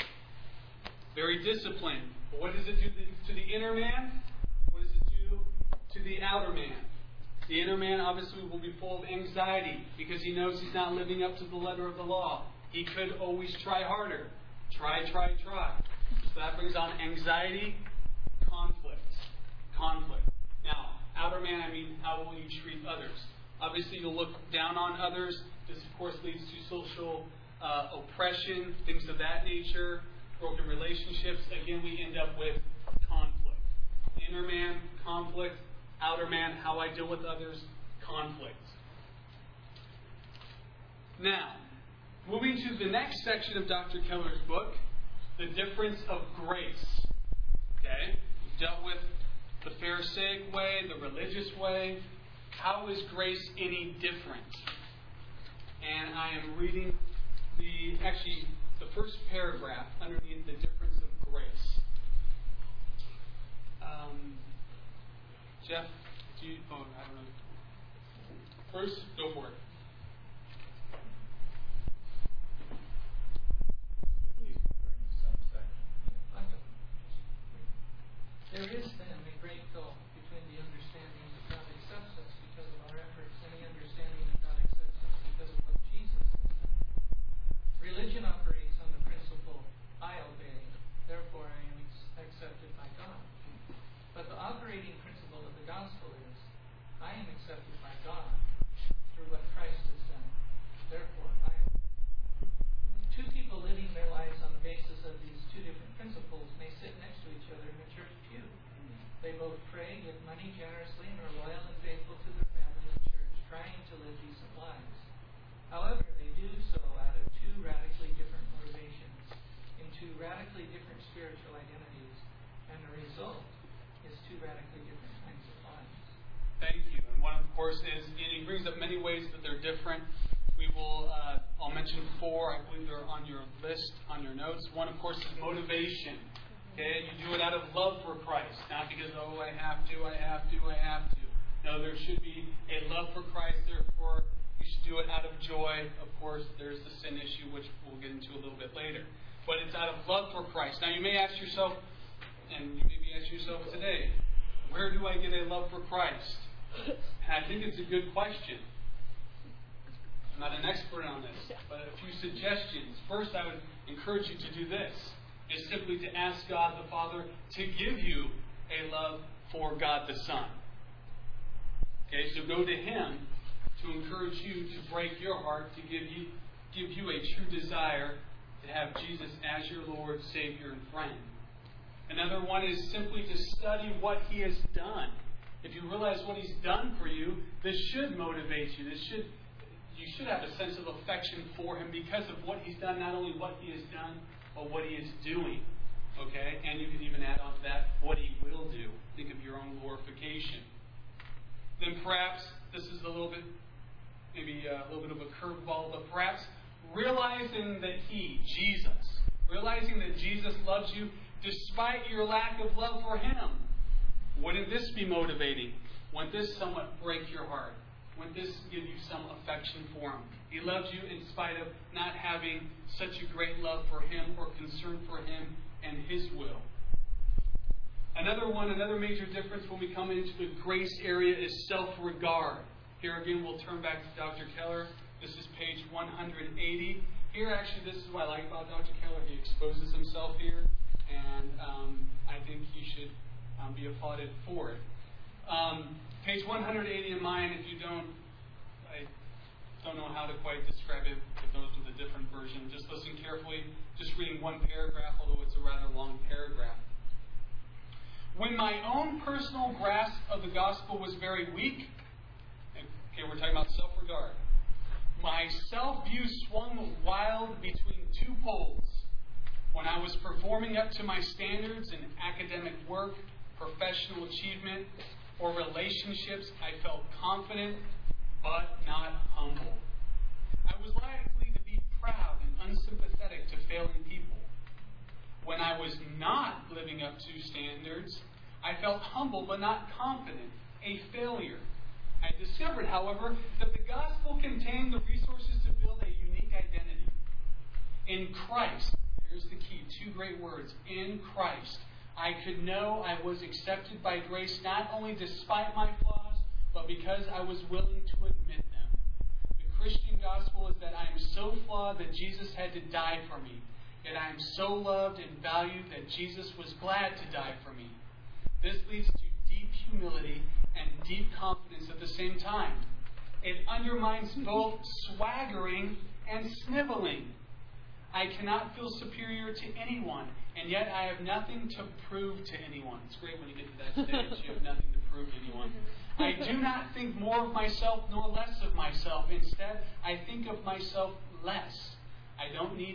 very disciplined. But what does it do to the inner man? What does it do to the outer man? The inner man obviously will be full of anxiety because he knows he's not living up to the letter of the law. He could always try harder. Try. So that brings on anxiety, conflict. Now, outer man, I mean, how will you treat others? Obviously, you'll look down on others. This, of course, leads to social oppression, things of that nature, broken relationships. Again, we end up with conflict. Inner man, conflict. Outer man, how I deal with others, conflict. Now, moving to the next section of Dr. Keller's book, the difference of grace. Okay? We've dealt with the Pharisaic way, the religious way. How is grace any different? And I am reading the first paragraph underneath the difference of grace. Jeff, I don't know. Bruce, go for it. There is then a great gulf between the understanding that God accepts us because of our efforts and the understanding that God accepts us because of what Jesus has done. Religion operates on the principle, I obey, therefore I am accepted by God. But the operating principle of the gospel is, I am accepted by God through what Christ has done, therefore I obey. Two people living their lives on the basis of these two different principles may sit next to each other in a church pew. They both pray, give money generously, and are loyal and faithful to their family and church, trying to live decent lives. However, they do so out of two radically different motivations, in two radically different spiritual identities, and the result is two radically different kinds of lives. Thank you. And one, of course, is, and he brings up many ways that they're different. We will, I'll mention 4, I believe they're on your list, on your notes. One, of course, is motivation. Okay, you do it out of love for Christ, not because, I have to. No, there should be a love for Christ, therefore you should do it out of joy. Of course, there's the sin issue, which we'll get into a little bit later. But it's out of love for Christ. Now, you may ask yourself, and you maybe ask yourself today, where do I get a love for Christ? And I think it's a good question. I'm not an expert on this, but a few suggestions. First, I would encourage you to do this, is simply to ask God the Father to give you a love for God the Son. Okay, so go to Him to encourage you to break your heart, to give you a true desire to have Jesus as your Lord, Savior, and friend. Another one is simply to study what He has done. If you realize what He's done for you, this should motivate you. You should have a sense of affection for Him because of what He's done, not only what He has done, but what He is doing. Okay? And you can even add on to that what He will do. Think of your own glorification. Then perhaps, this is a little bit of a curveball, but perhaps realizing that realizing that Jesus loves you despite your lack of love for Him. Wouldn't this be motivating? Wouldn't this somewhat break your heart? Wouldn't this give you some affection for Him? He loves you in spite of not having such a great love for Him or concern for Him and His will. Another major difference when we come into the grace area is self-regard. Here again, we'll turn back to Dr. Keller. This is page 180. Here, actually, this is what I like about Dr. Keller. He exposes himself here, and I think he should be applauded for it. Page 180 in mine, if you don't, I don't know how to quite describe it for those with a different version. Just listen carefully, just reading one paragraph, although it's a rather long paragraph. When my own personal grasp of the gospel was very weak, okay, we're talking about self-regard, my self-view swung wild between two poles. When I was performing up to my standards in academic work, professional achievement, or relationships, I felt confident but not humble. I was likely to be proud and unsympathetic to failing people. When I was not living up to standards, I felt humble but not confident, a failure. I discovered, however, that the gospel contained the resources to build a unique identity. In Christ, here's the key, two great words, in Christ, I could know I was accepted by grace not only despite my flaws, but because I was willing to admit them. The Christian gospel is that I am so flawed that Jesus had to die for me. Yet I am so loved and valued that Jesus was glad to die for me. This leads to deep humility and deep confidence at the same time. It undermines both swaggering and sniveling. I cannot feel superior to anyone, and yet I have nothing to prove to anyone. It's great when you get to that stage, you have nothing to prove to anyone. I do not think more of myself nor less of myself. Instead, I think of myself less. I don't need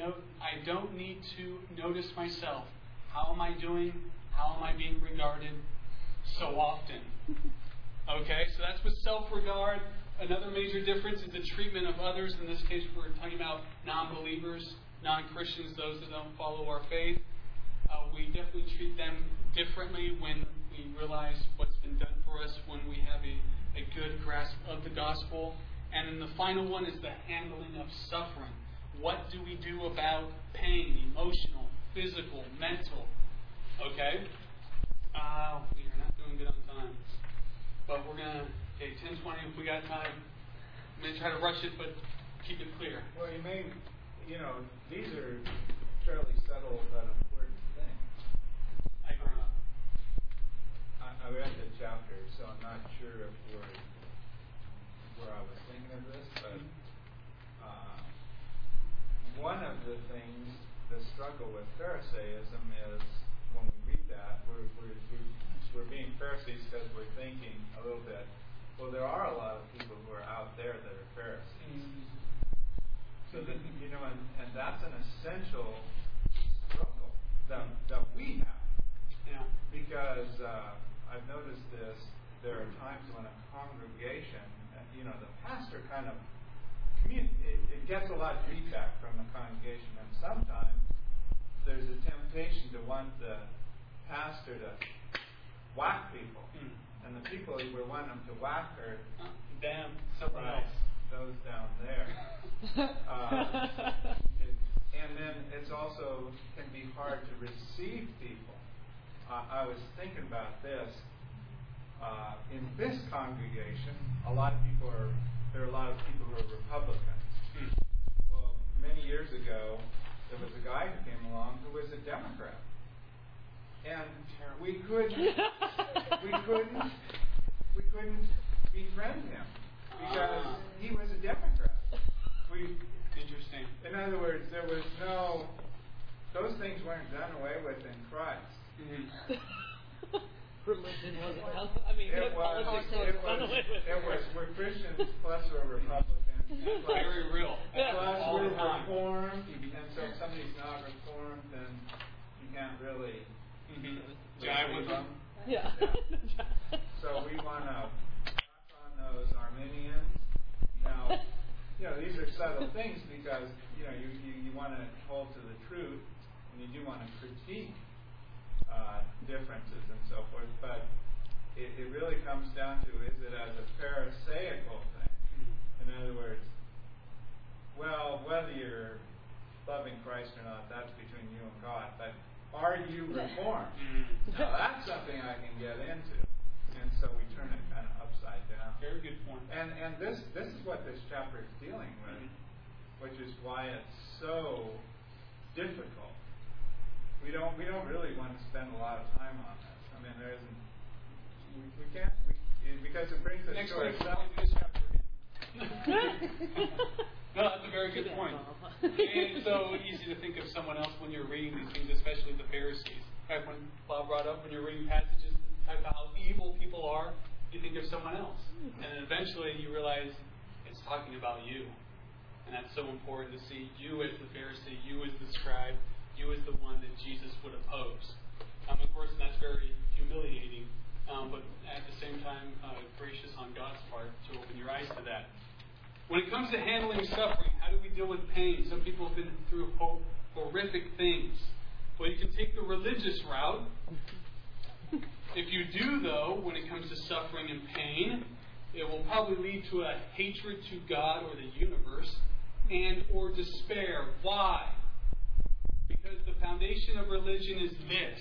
to notice myself. How am I doing? How am I being regarded so often? Okay, so that's with self-regard. Another major difference is the treatment of others. In this case, we're talking about non-believers, non-Christians, those that don't follow our faith. We definitely treat them differently when we realize what's been done for us, when we have a good grasp of the gospel. And then the final one is the handling of suffering. What do we do about pain, emotional, physical, mental? Okay? We are not doing good on time. But we're going to, 10:20 if we got time. I'm going to try to rush it, but keep it clear. Well, these are fairly subtle but important things. I agree. I read the chapter, so I'm not sure if where I was thinking of this, but one of the things, the struggle with Pharisaism is when we read that, we're being Pharisees because we're thinking a little bit, well, there are a lot of people who are out there that are Pharisees. So that, and that's an essential struggle that we have. Yeah. Because I've noticed this, there are times when a congregation, the pastor kind of it gets a lot of feedback from the congregation, and sometimes there's a temptation to want the pastor to whack people, and the people we want them to whack are someone else. Those down there. And then it's also can be hard to receive people. I was thinking about this. In this congregation, there are a lot of people who are Republicans. Well, many years ago, there was a guy who came along who was a Democrat, and we couldn't befriend him because he was a Democrat. Interesting. In other words, those things weren't done away with in Christ. Religion wasn't done. I mean, It politics was, wasn't done. we're Christians plus we're Republicans. Very real. Plus All we're the time. reformed, and so if somebody's not reformed, then you can't really Jive with them. Yeah. So we want to knock on those Arminians. Now, these are subtle things because, you want to hold to the truth and you do want to critique differences and so forth, but it really comes down to, is it as a pharisaical thing? In other words, well, whether you're loving Christ or not, that's between you and God, but are you reformed? Now that's something I can get into. And so we turn it kind of upside down. Very good point. And this is what this chapter is dealing with, which is why it's so difficult. We don't really want to spend a lot of time on this. I mean, there isn't. We can't because it brings us Next to week, ourselves. this chapter. No, that's a very good point. And it's so easy to think of someone else when you're reading these things, especially the Pharisees. In fact, when Bob brought up when you're reading passages about how evil people are, you think of someone else. And then eventually you realize it's talking about you. And that's so important to see you as the Pharisee, you as the scribe, you as the one that Jesus would oppose. Of course, that's very humiliating, but at the same time, gracious on God's part to open your eyes to that. When it comes to handling suffering, how do we deal with pain? Some people have been through horrific things. Well, you can take the religious route. If you do, though, when it comes to suffering and pain, it will probably lead to a hatred to God or the universe and or despair. Why? Because the foundation of religion is this.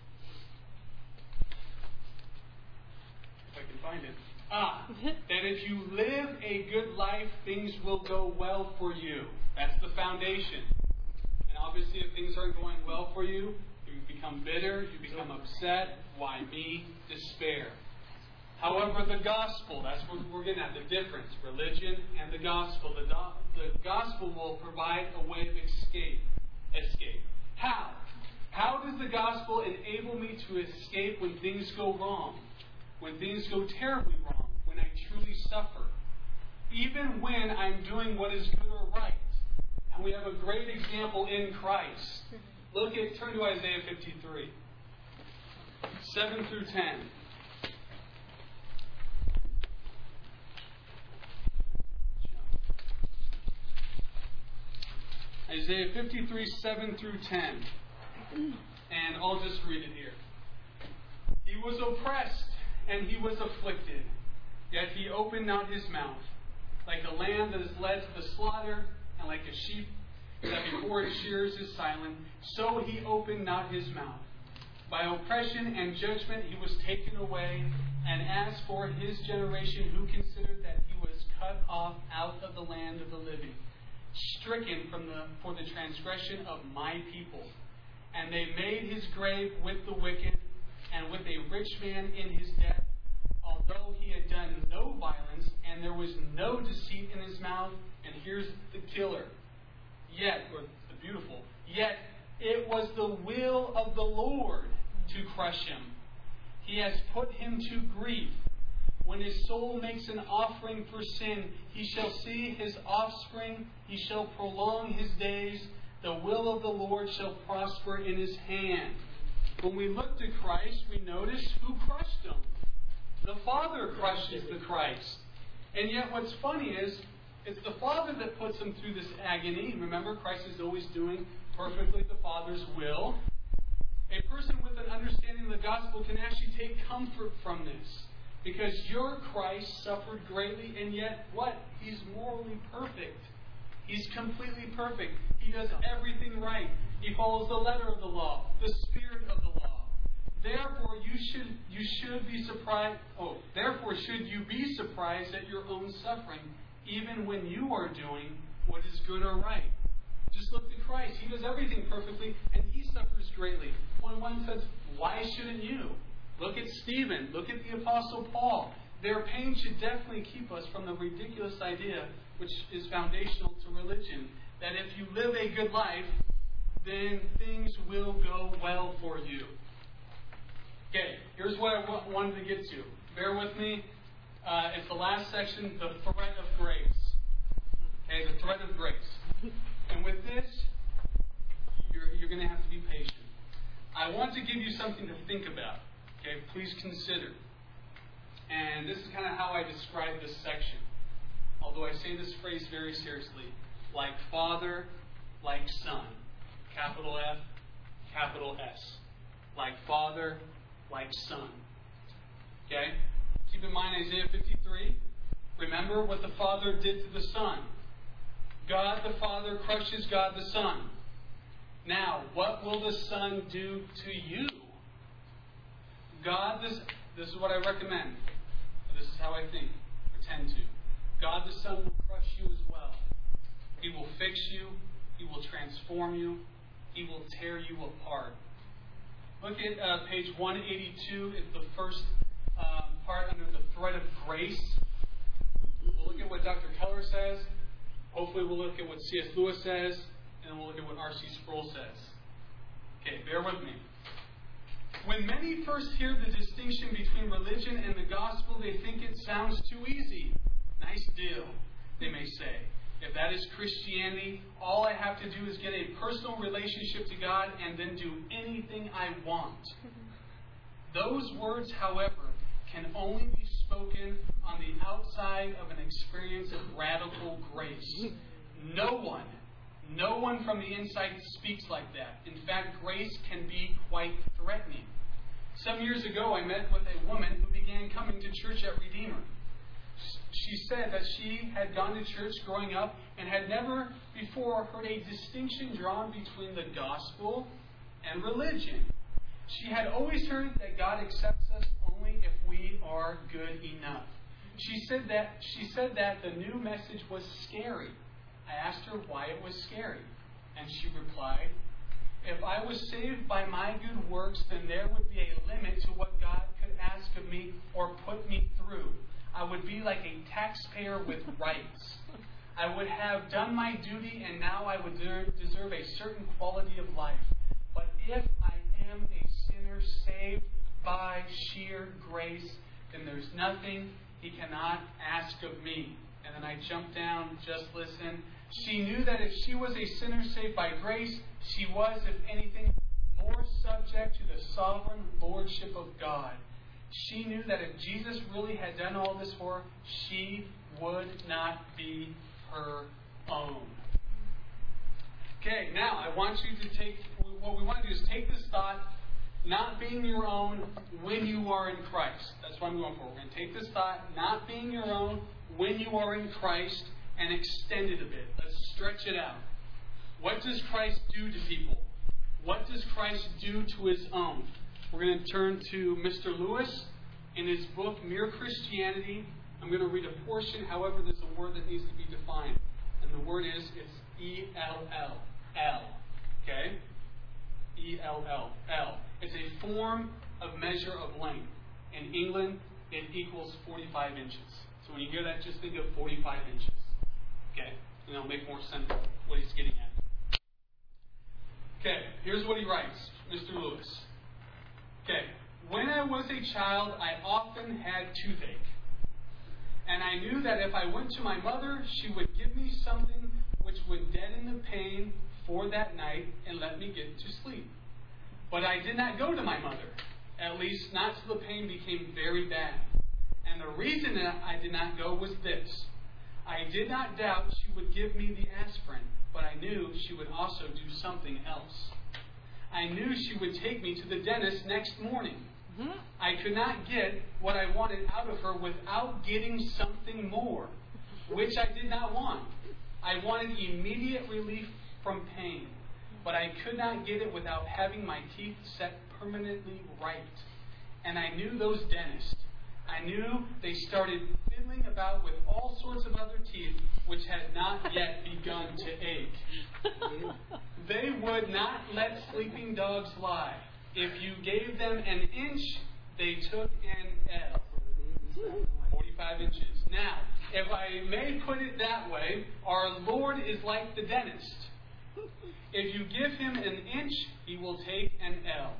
If I can find it. That if you live a good life, things will go well for you. That's the foundation. And obviously, if things aren't going well for you, you become bitter, you become upset. Why me? Despair. However, the gospel, that's what we're getting at, the difference. Religion and the gospel. The gospel will provide a way of escape. How? How does the gospel enable me to escape when things go wrong? When things go terribly wrong? When I truly suffer? Even when I'm doing what is good or right. And we have a great example in Christ. Turn to Isaiah 53. 7 through 10. Isaiah 53, 7 through 10. And I'll just read it here. He was oppressed and he was afflicted, yet he opened not his mouth. Like a lamb that is led to the slaughter, and like a sheep that before its shears is silent, so he opened not his mouth. By oppression and judgment he was taken away, and as for his generation, who considered that he was cut off out of the land of the living, stricken for the transgression of my people. And they made his grave with the wicked, and with a rich man in his death, although he had done no violence, and there was no deceit in his mouth. And here's the killer. Yet it was the will of the Lord to crush him. He has put him to grief. When his soul makes an offering for sin, he shall see his offspring. He shall prolong his days. The will of the Lord shall prosper in his hand. When we look to Christ, we notice who crushed him. The Father crushes the Christ. And yet what's funny is, it's the Father that puts him through this agony. Remember, Christ is always doing perfectly the Father's will. A person with an understanding of the gospel can actually take comfort from this. Because your Christ suffered greatly, and yet what? He's morally perfect. He's completely perfect. He does everything right. He follows the letter of the law, the spirit of the law. Therefore, you should be surprised. Therefore, should you be surprised at your own suffering, even when you are doing what is good or right? Just look to Christ. He does everything perfectly, and he suffers greatly. When one says, "Why shouldn't you?" Look at Stephen. Look at the Apostle Paul. Their pain should definitely keep us from the ridiculous idea, which is foundational to religion, that if you live a good life, then things will go well for you. Okay, here's what I wanted to get to. Bear with me. It's the last section, the threat of grace. Okay, the threat of grace. And with this, you're going to have to be patient. I want to give you something to think about. Okay, please consider. And this is kind of how I describe this section. Although I say this phrase very seriously. Like Father, like Son. Capital F, capital S. Like Father, like Son. Okay? Keep in mind Isaiah 53. Remember what the Father did to the Son. God the Father crushes God the Son. Now, what will the Son do to you? God, this is what I recommend. This is how I think. Pretend to. God the Son will crush you as well. He will fix you. He will transform you. He will tear you apart. Look at page 182. It's the first part under the threat of grace. We'll look at what Dr. Keller says. Hopefully we'll look at what C.S. Lewis says. And then we'll look at what R.C. Sproul says. Okay, bear with me. When many first hear the distinction between religion and the gospel, they think it sounds too easy. Nice deal, they may say. If that is Christianity, all I have to do is get a personal relationship to God and then do anything I want. Those words, however, can only be spoken on the outside of an experience of radical grace. No one from the inside speaks like that. In fact, grace can be quite threatening. Some years ago, I met with a woman who began coming to church at Redeemer. She said that she had gone to church growing up and had never before heard a distinction drawn between the gospel and religion. She had always heard that God accepts us only if we are good enough. She said that the new message was scary. I asked her why it was scary, and she replied, "If I was saved by my good works, then there would be a limit to what God could ask of me or put me through. I would be like a taxpayer with rights. I would have done my duty, and now I would deserve a certain quality of life. But if I am a sinner saved by sheer grace, then there's nothing He cannot ask of me." And then I jumped down, just listen. She knew that if she was a sinner saved by grace, she was, if anything, more subject to the sovereign lordship of God. She knew that if Jesus really had done all this for her, she would not be her own. Okay, now I want you to take, what we want to do is take this thought, not being your own when you are in Christ. That's what I'm going for. We're going to take this thought, not being your own when you are in Christ, and extend it a bit. Let's stretch it out. What does Christ do to people? What does Christ do to His own? We're going to turn to Mr. Lewis in his book, Mere Christianity. I'm going to read a portion. However, there's a word that needs to be defined. And the word is, it's E-L-L. L. Okay? E-L-L. It's a form of measure of length. In England, it equals 45 inches. So when you hear that, just think of 45 inches. Okay? And it'll make more sense what he's getting at. Okay, here's what he writes, Mr. Lewis. Okay, when I was a child, I often had toothache. And I knew that if I went to my mother, she would give me something which would deaden the pain for that night and let me get to sleep. But I did not go to my mother, at least not till the pain became very bad. And the reason that I did not go was this. I did not doubt she would give me the aspirin, but I knew she would also do something else. I knew she would take me to the dentist next morning. I could not get what I wanted out of her without getting something more, which I did not want. I wanted immediate relief from pain, but I could not get it without having my teeth set permanently right. And I knew those dentists. I knew they started fiddling about with all sorts of other teeth which had not yet begun to ache. They would not let sleeping dogs lie. If you gave them an inch, they took an L. 45 inches. Now, if I may put it that way, our Lord is like the dentist. If you give Him an inch, He will take an L.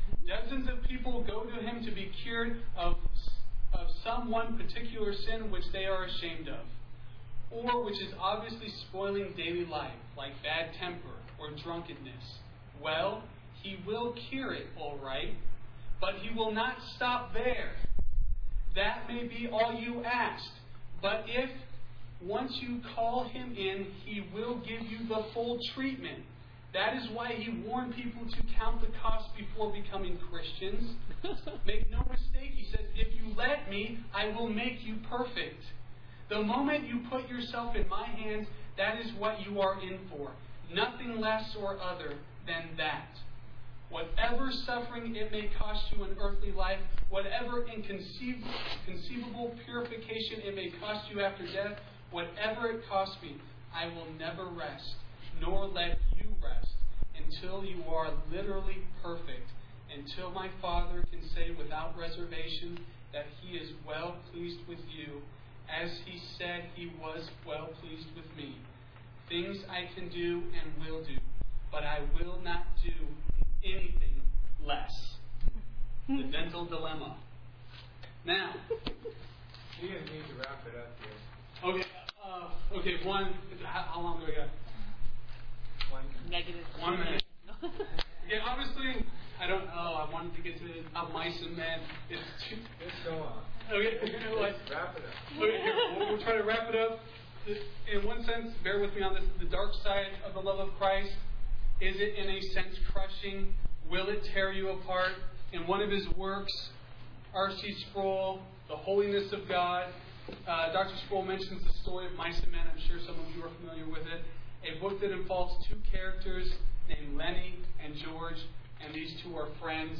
Dozens of people go to him to be cured of some one particular sin which they are ashamed of, or which is obviously spoiling daily life, like bad temper or drunkenness. Well, he will cure it, all right, but he will not stop there. That may be all you asked, but if once you call him in, he will give you the full treatment. That is why he warned people to count the cost before becoming Christians. Make no mistake, he says, if you let me, I will make you perfect. The moment you put yourself in my hands, that is what you are in for. Nothing less or other than that. Whatever suffering it may cost you in earthly life, whatever inconceivable purification it may cost you after death, whatever it costs me, I will never rest, nor let you rest, until you are literally perfect, until my Father can say without reservation that he is well pleased with you, as he said he was well pleased with me. Things I can do and will do, but I will not do anything less. The dental dilemma. Now, we need to wrap it up here. Okay. Okay. One. How long do I got? Negative. 1 minute. Yeah. Obviously, I don't know. I wanted to get to mice and men. It's too. Let's go on. Okay. Let's wrap it up. Okay. Here, we'll try to wrap it up. In one sense, bear with me on this. The dark side of the love of Christ. Is it in a sense crushing? Will it tear you apart? In one of his works, R.C. Sproul, The Holiness of God, Dr. Sproul mentions the story of mice and men. I'm sure some of you are familiar with it. A book that involves two characters named Lenny and George, and these two are friends.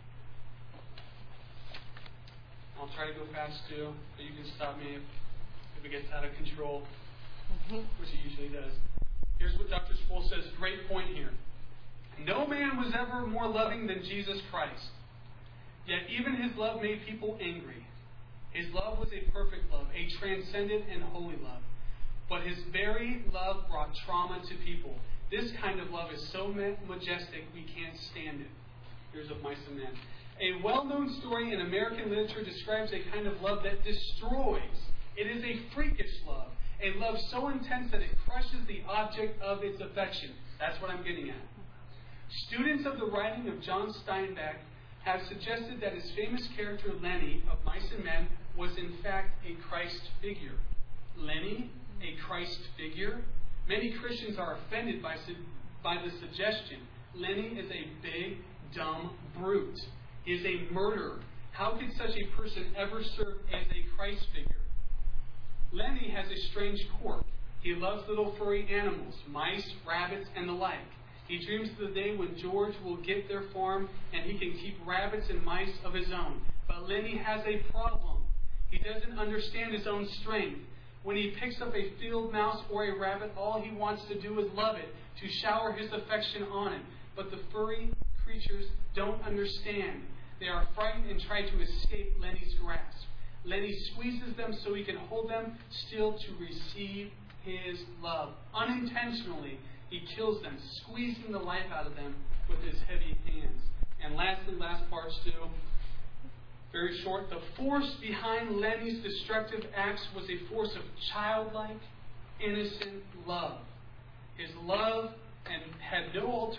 I'll try to go fast too, but you can stop me if it gets out of control, which it usually does. Here's what Dr. Sproul says. Great point here. No man was ever more loving than Jesus Christ. Yet even his love made people angry. His love was a perfect love, a transcendent and holy love. But his very love brought trauma to people. This kind of love is so majestic we can't stand it. Here's of mice and men. A well-known story in American literature describes a kind of love that destroys. It is a freakish love. A love so intense that it crushes the object of its affection. That's what I'm getting at. Students of the writing of John Steinbeck have suggested that his famous character Lenny of Mice and Men was in fact a Christ figure. Lenny, a Christ figure? Many Christians are offended by the suggestion. Lenny is a big, dumb brute. He is a murderer. How could such a person ever serve as a Christ figure? Lenny has a strange quirk. He loves little furry animals, mice, rabbits, and the like. He dreams of the day when George will get their farm and he can keep rabbits and mice of his own. But Lenny has a problem. He doesn't understand his own strength. When he picks up a field mouse or a rabbit, all he wants to do is love it, to shower his affection on it. But the furry creatures don't understand. They are frightened and try to escape Lenny's grasp. Lenny squeezes them so he can hold them still to receive his love. Unintentionally, he kills them, squeezing the life out of them with his heavy hands. And lastly, last part too, very short, the force behind Lenny's destructive acts was a force of childlike, innocent love. His love and had no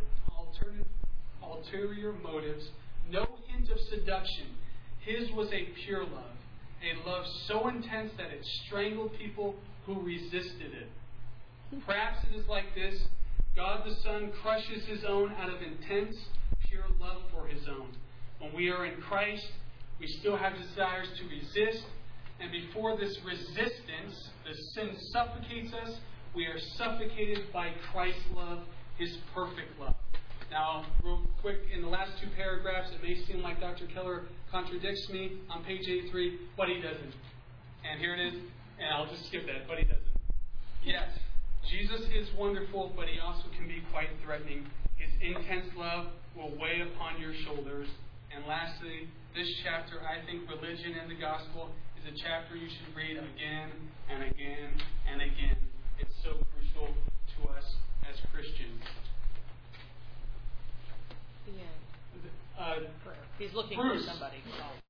ulterior motives, no hint of seduction. His was a pure love, a love so intense that it strangled people who resisted it. Perhaps it is like this. God the Son crushes his own out of intense, pure love for his own. When we are in Christ, we still have desires to resist, and before this resistance, the sin suffocates us. We are suffocated by Christ's love, his perfect love. Now, real quick, in the last two paragraphs, it may seem like Dr. Keller contradicts me on page 83, but he doesn't. And here it is, and I'll just skip that, but he doesn't. Yes, Jesus is wonderful, but he also can be quite threatening. His intense love will weigh upon your shoulders. And lastly, this chapter, I think religion and the gospel is a chapter you should read again and again and again. It's so crucial to us as Christians. The end. He's looking Bruce. for somebody.